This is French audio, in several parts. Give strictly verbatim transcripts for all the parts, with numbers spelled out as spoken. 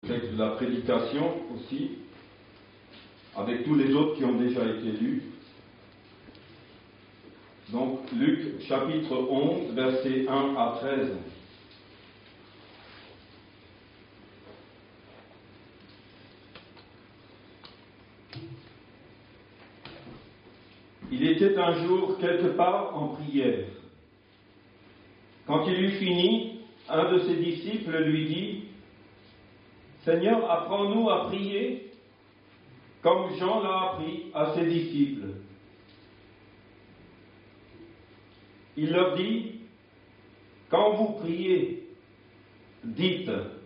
Texte de la prédication aussi, avec tous les autres qui ont déjà été lus. Donc Luc chapitre onze, versets un à treize. Il était un jour quelque part en prière. Quand il eut fini, un de ses disciples lui dit : « Seigneur, apprends-nous à prier, comme Jean l'a appris à ses disciples. » Il leur dit : « Quand vous priez, dites :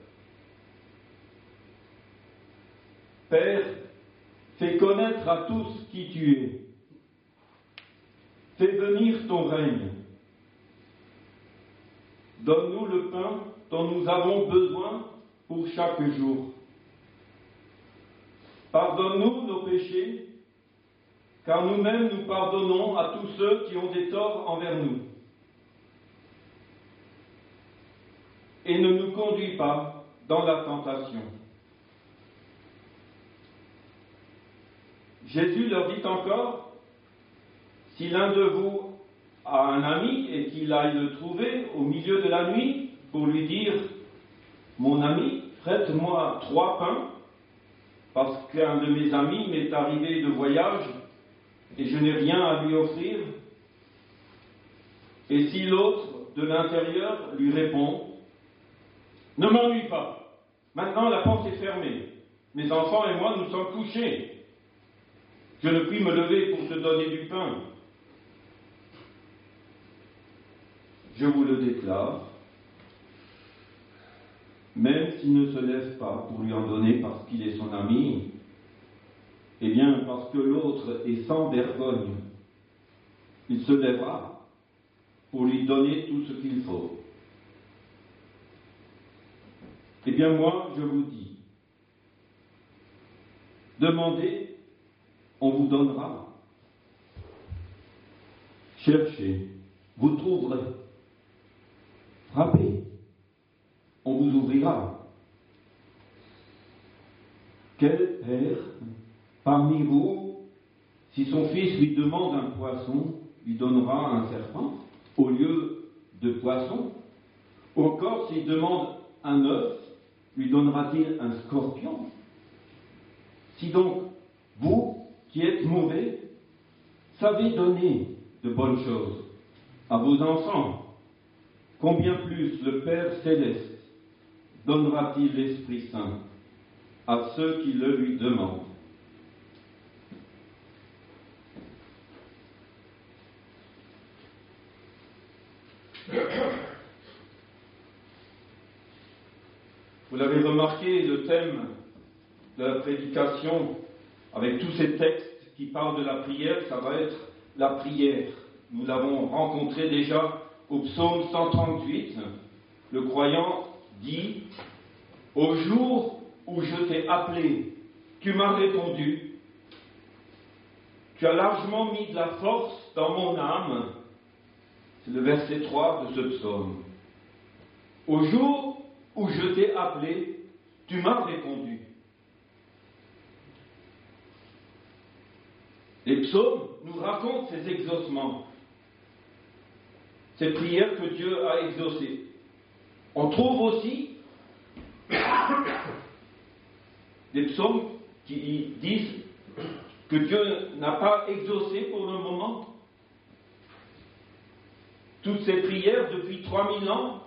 Père, fais connaître à tous qui tu es. Fais venir ton règne. Donne-nous le pain dont nous avons besoin pour chaque jour. Pardonne-nous nos péchés, car nous-mêmes nous pardonnons à tous ceux qui ont des torts envers nous. Et ne nous conduis pas dans la tentation. » Jésus leur dit encore : « Si l'un de vous a un ami et qu'il aille le trouver au milieu de la nuit pour lui dire : Mon ami, prête-moi trois pains, parce qu'un de mes amis m'est arrivé de voyage et je n'ai rien à lui offrir. Et si l'autre de l'intérieur lui répond : Ne m'ennuie pas, maintenant la porte est fermée, mes enfants et moi nous sommes couchés, je ne puis me lever pour te donner du pain. Je vous le déclare, même s'il ne se lève pas pour lui en donner parce qu'il est son ami, eh bien parce que l'autre est sans vergogne, il se lèvera pour lui donner tout ce qu'il faut. Eh bien moi, je vous dis, demandez, on vous donnera. Cherchez, vous trouverez. Frappez, on vous ouvrira. Quel père parmi vous, si son fils lui demande un poisson, lui donnera un serpent au lieu de poisson? Ou encore, s'il demande un œuf, lui donnera-t-il un scorpion? Si donc, vous, qui êtes mauvais, savez donner de bonnes choses à vos enfants, combien plus le Père céleste donnera-t-il l'Esprit Saint à ceux qui le lui demandent? Vous l'avez remarqué, le thème de la prédication, avec tous ces textes qui parlent de la prière, ça va être la prière. Nous l'avons rencontré déjà au psaume cent trente-huit. Le croyant dit : « Au jour où je t'ai appelé, tu m'as répondu. Tu as largement mis de la force dans mon âme. » C'est le verset trois de ce psaume. Au jour où je t'ai appelé, tu m'as répondu. Les psaumes nous racontent ces exaucements, ces prières que Dieu a exaucées. On trouve aussi des psaumes qui disent que Dieu n'a pas exaucé pour le moment. Toutes ces prières depuis trois mille ans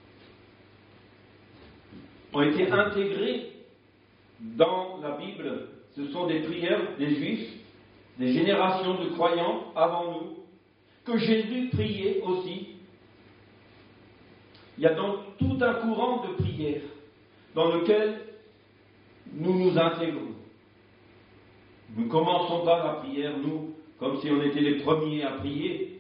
ont été intégrées dans la Bible. Ce sont des prières des Juifs, des générations de croyants avant nous, que Jésus priait aussi. Il y a donc tout un courant de prières dans lequel nous nous intégrons. Nous ne commençons pas la prière, nous, comme si on était les premiers à prier.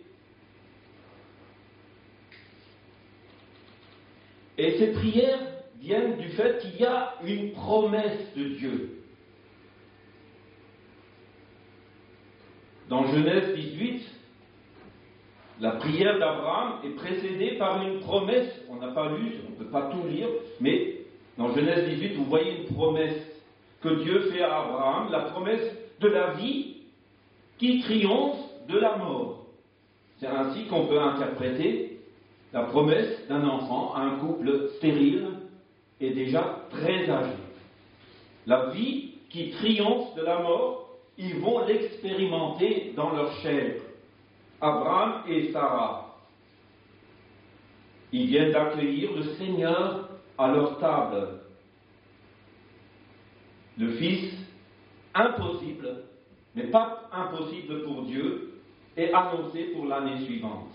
Et ces prières viennent du fait qu'il y a une promesse de Dieu. Dans Genèse dix-huit, la prière d'Abraham est précédée par une promesse. On n'a pas lu, on ne peut pas tout lire, mais Dans Genèse dix-huit, vous voyez une promesse que Dieu fait à Abraham, la promesse de la vie qui triomphe de la mort. C'est ainsi qu'on peut interpréter la promesse d'un enfant à un couple stérile et déjà très âgé. La vie qui triomphe de la mort, ils vont l'expérimenter dans leur chair. Abraham et Sarah, ils viennent d'accueillir le Seigneur à leur table. Le Fils, impossible, mais pas impossible pour Dieu, est annoncé pour l'année suivante.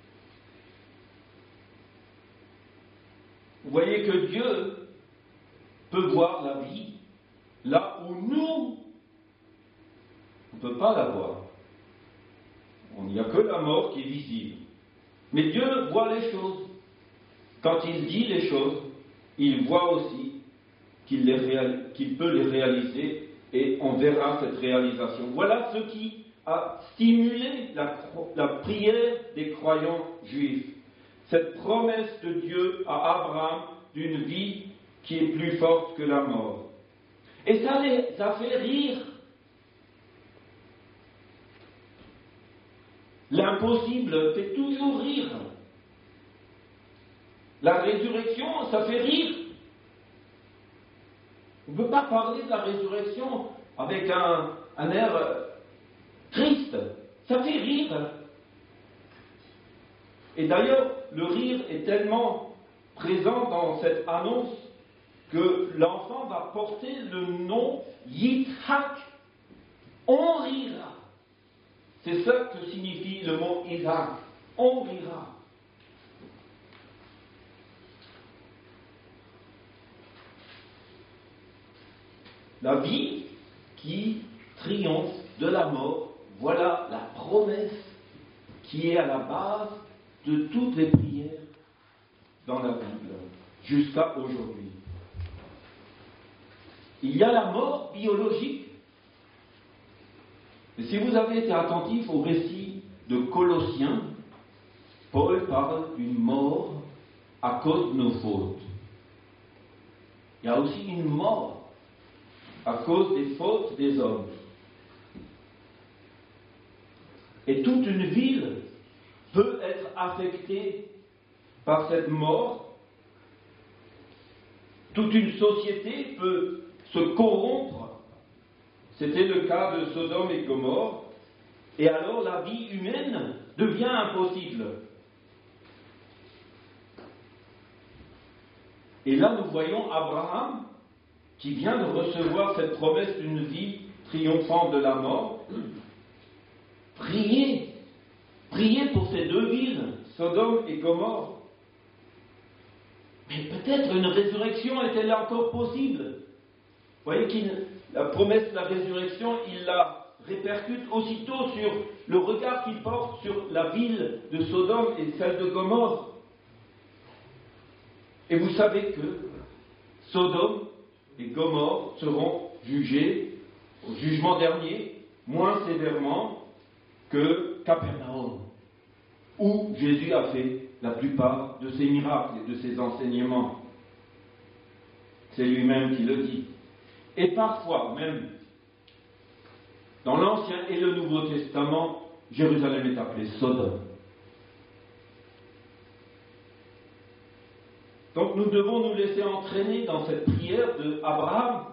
Vous voyez que Dieu peut voir la vie là où nous, on ne peut pas la voir. Il n'y a que la mort qui est visible. Mais Dieu voit les choses. Quand il dit les choses, il voit aussi qu'il, les réal... qu'il peut les réaliser et on verra cette réalisation. Voilà ce qui a stimulé la, la prière des croyants juifs. Cette promesse de Dieu à Abraham d'une vie qui est plus forte que la mort. Et ça les a fait rire. L'impossible fait toujours rire. La résurrection, ça fait rire. On ne peut pas parler de la résurrection avec un, un air triste. Ça fait rire. Et d'ailleurs, le rire est tellement présent dans cette annonce que l'enfant va porter le nom Yitzhak. On rira. C'est ça que signifie le mot Isaac. On rira. La vie qui triomphe de la mort, voilà la promesse qui est à la base de toutes les prières dans la Bible, jusqu'à aujourd'hui. Il y a la mort biologique. Et si vous avez été attentif au récit de Colossiens, Paul parle d'une mort à cause de nos fautes. Il y a aussi une mort à cause des fautes des hommes. Et toute une ville peut être affectée par cette mort. Toute une société peut se corrompre. C'était le cas de Sodome et Gomorrhe. Et alors la vie humaine devient impossible. Et là nous voyons Abraham qui vient de recevoir cette promesse d'une vie triomphante de la mort. Priez, priez pour ces deux villes, Sodome et Gomorrhe. Mais peut-être une résurrection est-elle encore possible? Vous voyez que la promesse de la résurrection, il la répercute aussitôt sur le regard qu'il porte sur la ville de Sodome et celle de Gomorrhe. Et vous savez que Sodome et Gomorrhe seront jugés au jugement dernier moins sévèrement que Capernaum, où Jésus a fait la plupart de ses miracles et de ses enseignements. C'est lui-même qui le dit. Et parfois même, dans l'Ancien et le Nouveau Testament, Jérusalem est appelée Sodome. Donc nous devons nous laisser entraîner dans cette prière de Abraham.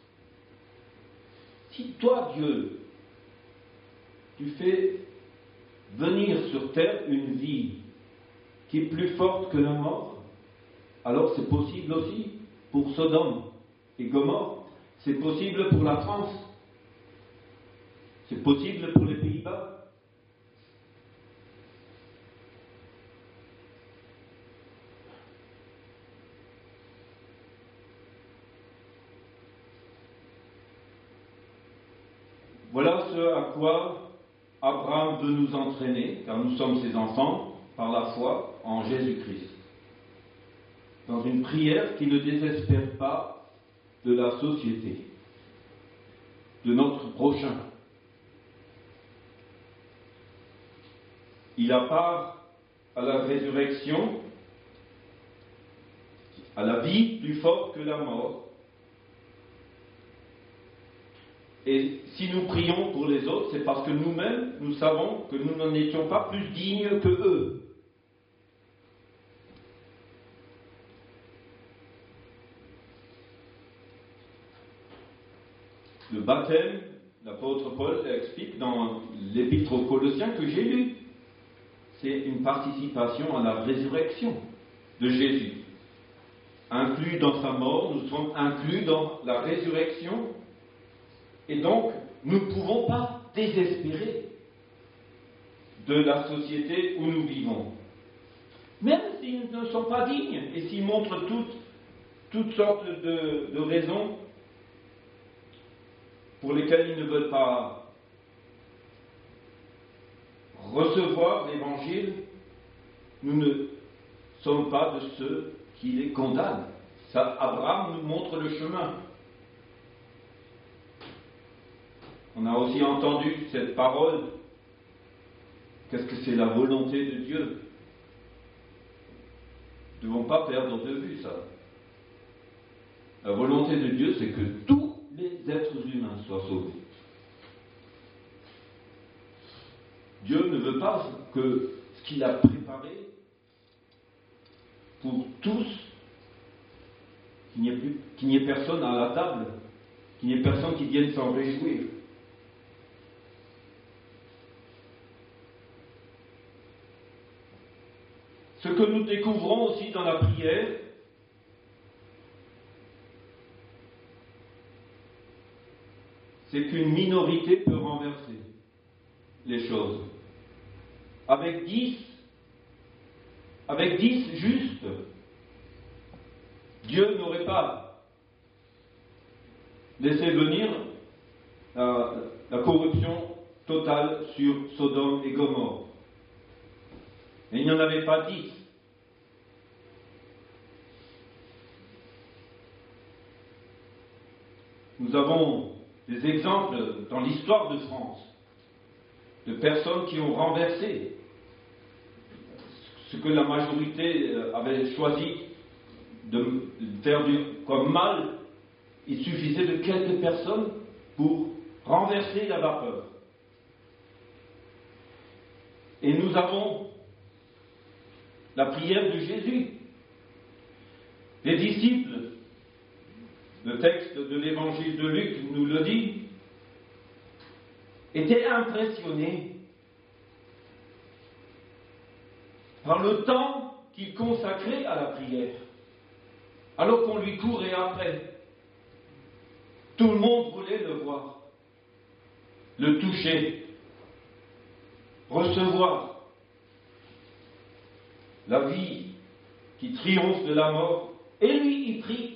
Si toi, Dieu, tu fais venir sur terre une vie qui est plus forte que la mort, alors c'est possible aussi pour Sodome et Gomorrhe, c'est possible pour la France, c'est possible pour les Pays-Bas. Voilà ce à quoi Abraham veut nous entraîner, car nous sommes ses enfants, par la foi en Jésus-Christ. Dans une prière qui ne désespère pas de la société, de notre prochain. Il a part à la résurrection à la vie plus forte que la mort. Et si nous prions pour les autres, c'est parce que nous-mêmes, nous savons que nous n'en étions pas plus dignes que eux. Le baptême, l'apôtre Paul explique dans l'épître aux Colossiens que j'ai lu, c'est une participation à la résurrection de Jésus. Inclus dans sa mort, nous sommes inclus dans la résurrection. Et donc, nous ne pouvons pas désespérer de la société où nous vivons. Même s'ils ne sont pas dignes et s'ils montrent toutes, toutes sortes de, de raisons pour lesquelles ils ne veulent pas recevoir l'Évangile, nous ne sommes pas de ceux qui les condamnent. Ça, Abraham nous montre le chemin. On a aussi entendu cette parole. Qu'est-ce que c'est la volonté de Dieu? Nous ne devons pas perdre de vue ça. La volonté de Dieu, c'est que tous les êtres humains soient sauvés. Dieu ne veut pas que ce qu'il a préparé pour tous, qu'il n'y ait plus, qu'il n'y ait personne à la table, qu'il n'y ait personne qui vienne s'en réjouir. Ce que nous découvrons aussi dans la prière, c'est qu'une minorité peut renverser les choses. Avec dix, avec dix justes, Dieu n'aurait pas laissé venir la, la corruption totale sur Sodome et Gomorrhe. Et il n'y en avait pas dix. Nous avons des exemples dans l'histoire de France de personnes qui ont renversé ce que la majorité avait choisi de faire du, comme mal. Il suffisait de quelques personnes pour renverser la vapeur. Et nous avons la prière de Jésus. Les disciples, le texte de l'évangile de Luc nous le dit, étaient impressionnés par le temps qu'il consacrait à la prière, alors qu'on lui courait après. Tout le monde voulait le voir, le toucher, recevoir la vie qui triomphe de la mort, et lui, il prie.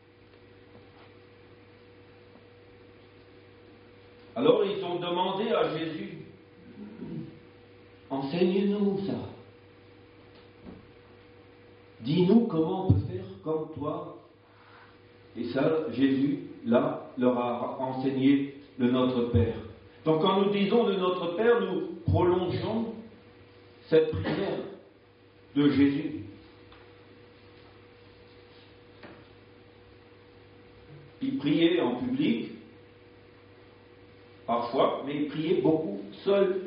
Alors ils ont demandé à Jésus, enseigne-nous ça. Dis-nous comment on peut faire comme toi. Et ça, Jésus, là, leur a enseigné le Notre Père. Donc quand nous disons le Notre Père, nous prolongeons cette prière de Jésus. Il priait en public, parfois, mais il priait beaucoup seul.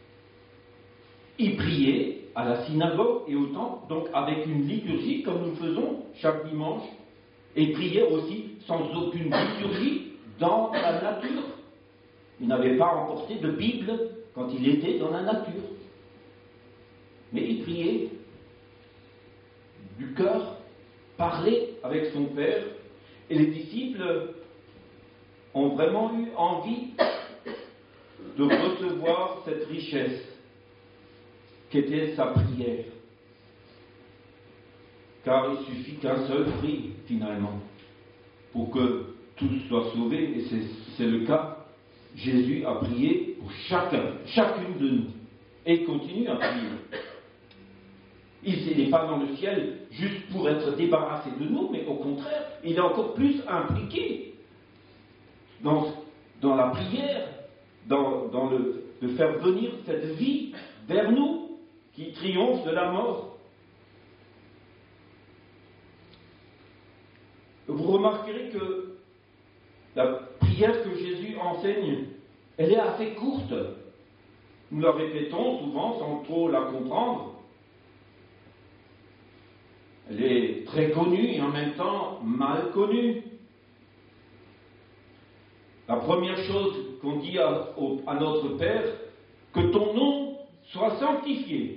Il priait à la synagogue et au temple, donc avec une liturgie comme nous faisons chaque dimanche, et il priait aussi sans aucune liturgie dans la nature. Il n'avait pas emporté de Bible quand il était dans la nature. Mais il priait du cœur, parlait avec son Père, et les disciples ont vraiment eu envie de recevoir cette richesse qu'était sa prière. Car il suffit qu'un seul prie, finalement, pour que tous soient sauvés, et c'est, c'est le cas. Jésus a prié pour chacun, chacune de nous, et il continue à prier. Il n'est pas dans le ciel juste pour être débarrassé de nous, mais au contraire, il est encore plus impliqué dans, dans la prière, dans, dans le, de faire venir cette vie vers nous qui triomphe de la mort. vous remarquerez que la prière que Jésus enseigne, elle est assez courte. Nous la répétons souvent sans trop la comprendre. Elle est très connue et en même temps mal connue. La première chose qu'on dit à, au, à notre Père, que ton nom soit sanctifié.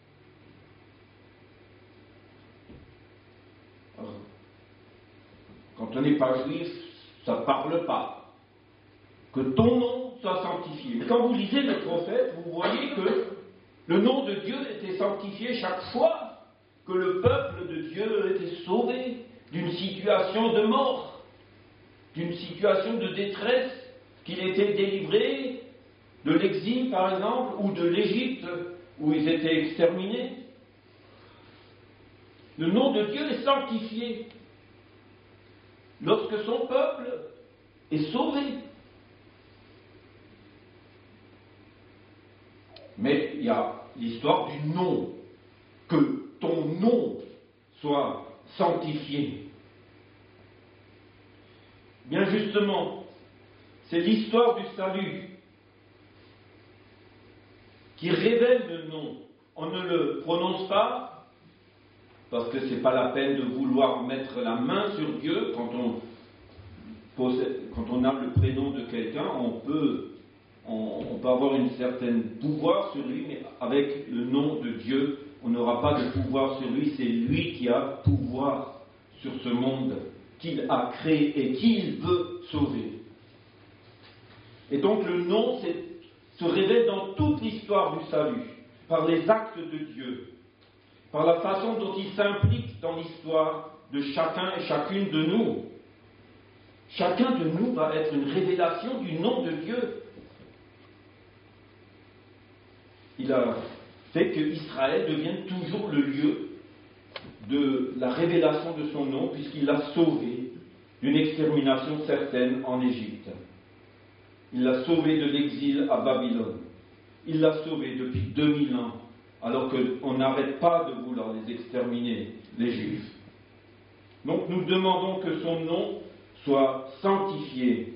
Alors, quand on n'est pas juif, ça ne parle pas. Que ton nom soit sanctifié. Mais quand vous lisez le prophète, vous voyez que le nom de Dieu était sanctifié chaque fois que le peuple de Dieu était sauvé d'une situation de mort, d'une situation de détresse, qu'il était délivré de l'exil par exemple, ou de l'Égypte où ils étaient exterminés. Le nom de Dieu est sanctifié lorsque son peuple est sauvé. Mais il y a l'histoire du nom, que ton nom soit sanctifié. Bien justement, c'est l'histoire du salut qui révèle le nom. On ne le prononce pas parce que ce n'est pas la peine de vouloir mettre la main sur Dieu. Quand on, possède, quand on a le prénom de quelqu'un, on peut, on, on peut avoir un certain pouvoir sur lui, mais avec le nom de Dieu, on n'aura pas de pouvoir sur lui. C'est lui qui a pouvoir sur ce monde qu'il a créé et qu'il veut sauver. Et donc le nom c'est, se révèle dans toute l'histoire du salut, par les actes de Dieu, par la façon dont il s'implique dans l'histoire de chacun et chacune de nous. Chacun de nous va être une révélation du nom de Dieu. Il a fait que Israël devienne toujours le lieu de la révélation de son nom, puisqu'il l'a sauvé d'une extermination certaine en Égypte. Il l'a sauvé de l'exil à Babylone. Il l'a sauvé depuis deux mille ans, alors qu'on n'arrête pas de vouloir les exterminer, les Juifs. Donc nous demandons que son nom soit sanctifié.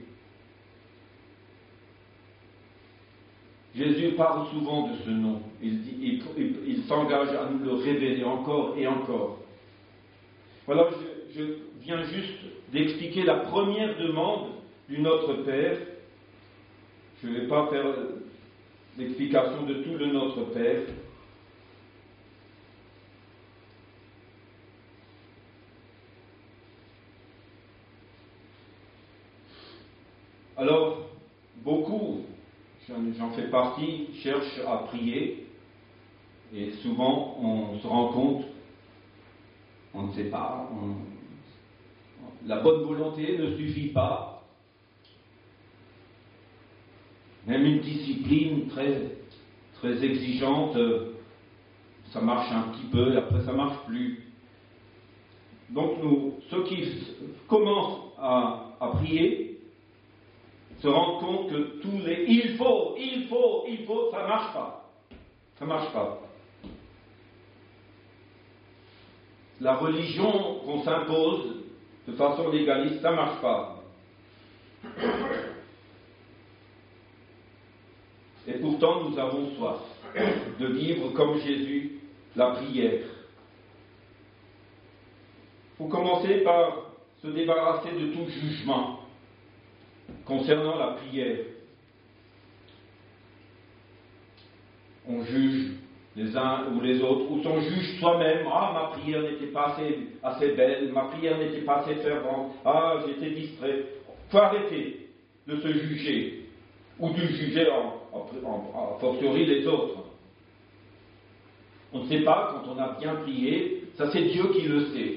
Jésus parle souvent de ce nom. Il, dit, il, il, il s'engage à nous le révéler encore et encore. Voilà, je, je viens juste d'expliquer la première demande du Notre Père. Je ne vais pas faire l'explication de tout le Notre Père. Alors, beaucoup, j'en fais partie, cherchent à prier, et souvent on se rend compte, on ne sait pas, on, la bonne volonté ne suffit pas. Même une discipline très, très exigeante, ça marche un petit peu, et après ça ne marche plus. Donc nous, ceux qui commencent à, à prier, se rendent compte que tous les « il faut, il faut, il faut », ça ne marche pas. Ça ne marche pas. La religion qu'on s'impose de façon légaliste, ça ne marche pas. Et pourtant, nous avons soif de vivre comme Jésus la prière. Il faut commencer par se débarrasser de tout jugement concernant la prière. On juge les uns ou les autres, ou on juge soi-même. Ah, ma prière n'était pas assez, assez belle, ma prière n'était pas assez fervente, ah, j'étais distrait. Il faut arrêter de se juger, ou de juger en, en, en, a fortiori les autres. On ne sait pas quand on a bien prié, ça c'est Dieu qui le sait.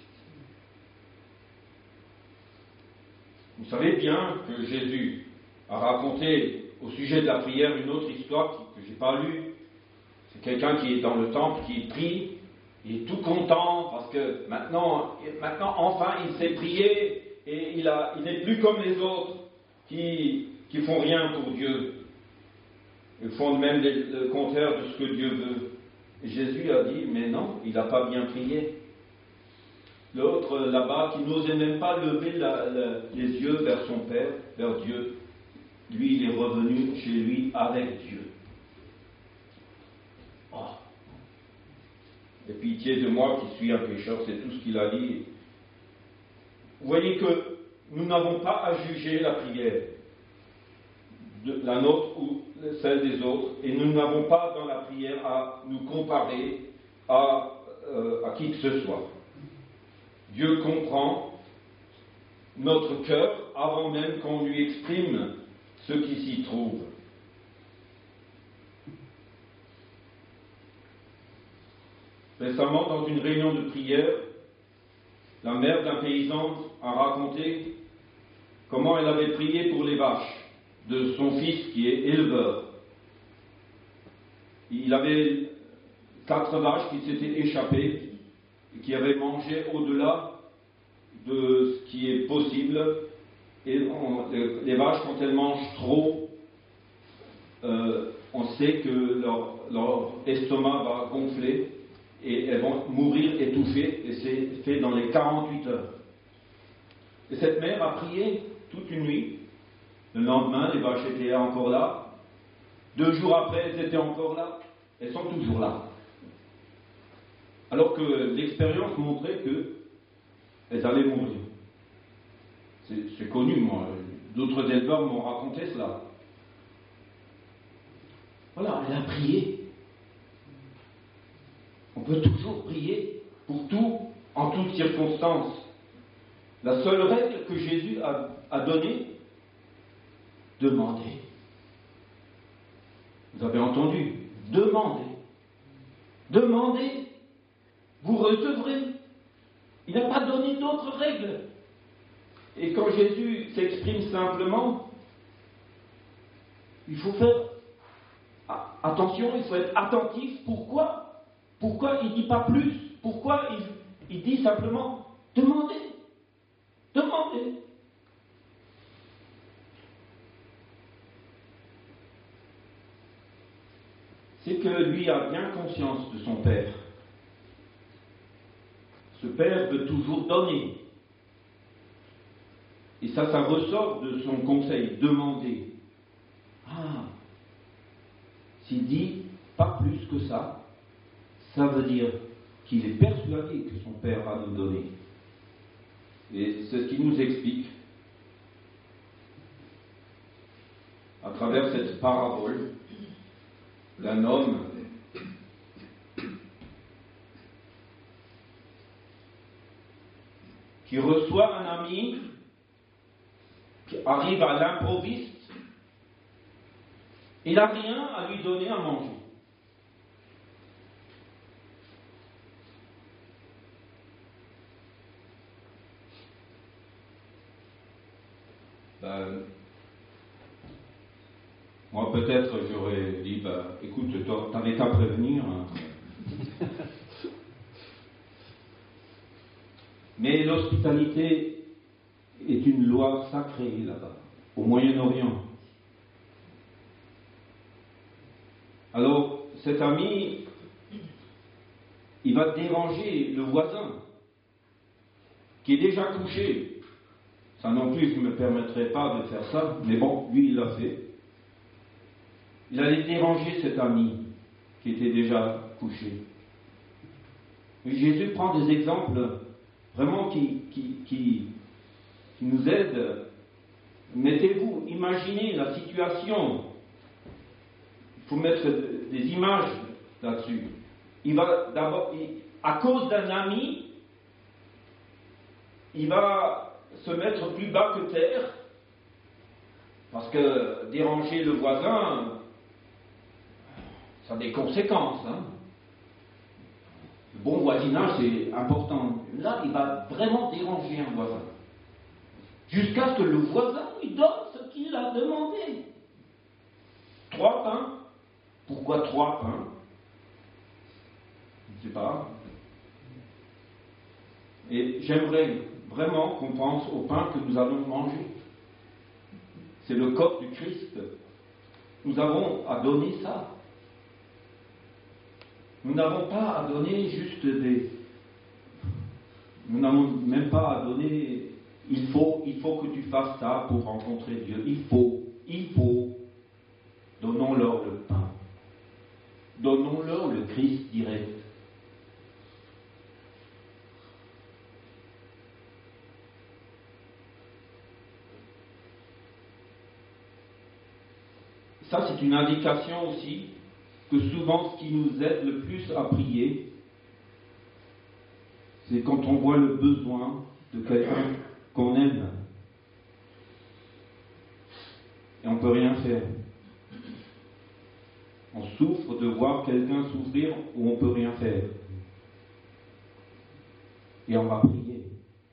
Vous savez bien que Jésus a raconté au sujet de la prière une autre histoire que je n'ai pas lue. C'est quelqu'un qui est dans le temple, qui prie, il est tout content parce que maintenant, maintenant enfin, il sait prier et il, a, il n'est plus comme les autres qui qui font rien pour Dieu. Ils font même le contraire de ce que Dieu veut. Et Jésus a dit, mais non, il n'a pas bien prié. l'autre là-bas qui n'osait même pas lever la, la, les yeux vers son Père, vers Dieu. Lui, il est revenu chez lui avec Dieu. Oh. Et pitié de moi qui suis un pécheur, c'est tout ce qu'il a dit. Vous voyez que nous n'avons pas à juger la prière, de la nôtre ou celle des autres, et nous n'avons pas dans la prière à nous comparer à, euh, à qui que ce soit. Dieu comprend notre cœur avant même qu'on lui exprime ce qui s'y trouve. Récemment, dans une réunion de prière, la mère d'un paysan a raconté comment elle avait prié pour les vaches de son fils qui est éleveur. Il avait quatre vaches qui s'étaient échappées et qui avaient mangé au-delà de ce qui est possible. Et on, les vaches, quand elles mangent trop, euh, on sait que leur, leur estomac va gonfler et elles vont mourir étouffées, et c'est fait dans les quarante-huit heures. Et cette mère a prié toute une nuit. Le lendemain, les vaches étaient encore là. Deux jours après, elles étaient encore là. Elles sont toujours là. Alors que l'expérience montrait qu'elles allaient mourir. C'est, c'est connu, moi. D'autres éleveurs m'ont raconté cela. Voilà, elle a prié. On peut toujours prier pour tout, en toutes circonstances. La seule règle que Jésus a, a donnée, demandez. Vous avez entendu, demandez. Demandez, vous recevrez. Il n'a pas donné d'autres règles. Et quand Jésus s'exprime simplement, il faut faire attention, il faut être attentif. Pourquoi ? Pourquoi il ne dit pas plus ? Pourquoi il, il dit simplement demandez ? Demandez. C'est que lui a bien conscience de son Père. Ce Père veut toujours donner. Et ça, ça ressort de son conseil, demander. Ah, s'il dit pas plus que ça, ça veut dire qu'il est persuadé que son Père va nous donner. Et c'est ce qu'il nous explique à travers cette parabole d'un homme qui reçoit un ami, qui arrive à l'improviste, il n'a rien à lui donner à manger. Ben, moi peut-être j'aurais dit, ben, écoute, t'avais qu'à prévenir. Hein. Mais l'hospitalité est une loi sacrée là-bas, au Moyen-Orient. Alors, cet ami, il va déranger le voisin, qui est déjà couché. Ça non plus, je ne me permettrai pas de faire ça, mais bon, lui, il l'a fait. Il allait déranger cet ami qui était déjà couché. Et Jésus prend des exemples vraiment qui, qui, qui, qui nous aident. Mettez-vous, imaginez la situation. Il faut mettre des images là-dessus. Il va d'abord, il, à cause d'un ami, il va se mettre plus bas que terre, parce que déranger le voisin, ça a des conséquences. Hein. Le bon voisinage, c'est important. Là, il va vraiment déranger un voisin, jusqu'à ce que le voisin lui donne ce qu'il a demandé. Trois pains. Pourquoi trois pains ? Je ne sais pas. Et j'aimerais vraiment qu'on pense au pain que nous allons manger. C'est le corps du Christ. Nous avons à donner ça. Nous n'avons pas à donner juste des, Nous n'avons même pas à donner, il faut, il faut que tu fasses ça pour rencontrer Dieu. Il faut, il faut. Donnons-leur le pain. Donnons-leur le Christ direct. Ça, c'est une indication aussi que souvent, ce qui nous aide le plus à prier, c'est quand on voit le besoin de quelqu'un qu'on aime. Et on ne peut rien faire. On souffre de voir quelqu'un souffrir où on ne peut rien faire. Et on va prier.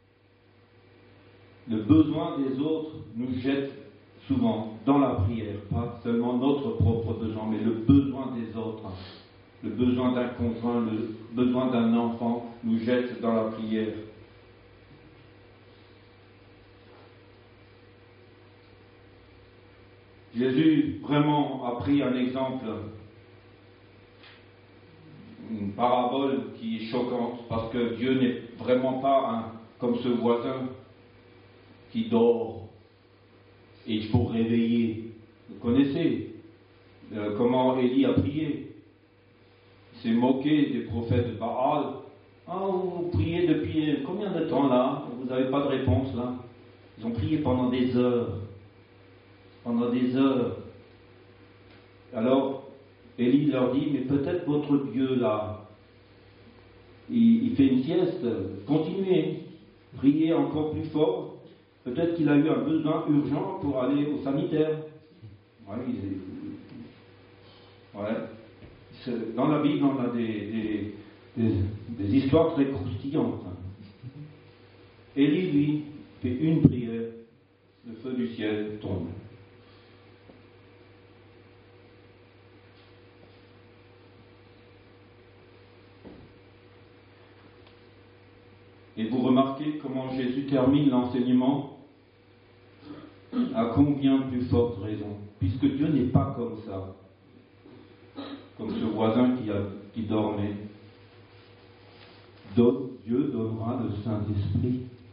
Le besoin des autres nous jette souvent dans la prière, pas seulement notre propre besoin, mais le besoin des autres. Le besoin d'un conjoint, le besoin d'un enfant nous jette dans la prière. Jésus vraiment a pris un exemple, une parabole qui est choquante, parce que Dieu n'est vraiment pas un, comme ce voisin qui dort et il faut réveiller. Vous connaissez euh, comment Élie a prié. Il s'est moqué des prophètes de Baal. Ah, vous priez depuis combien de temps là? Vous n'avez pas de réponse là? Ils ont prié pendant des heures. Pendant des heures. Alors, Élie leur dit, mais peut-être votre Dieu là, il, il fait une sieste. Continuez. Priez encore plus fort. Peut-être qu'il a eu un besoin urgent pour aller au sanitaire. Ouais, il, ouais. Dans la Bible, on a des, des, des, des histoires très croustillantes. Élie, lui, fait une prière, le feu du ciel tombe. Et vous remarquez comment Jésus termine l'enseignement à combien de plus forte raison, puisque Dieu n'est pas comme ça, comme ce voisin qui, a, qui dormait. Donne, Dieu donnera le Saint-Esprit.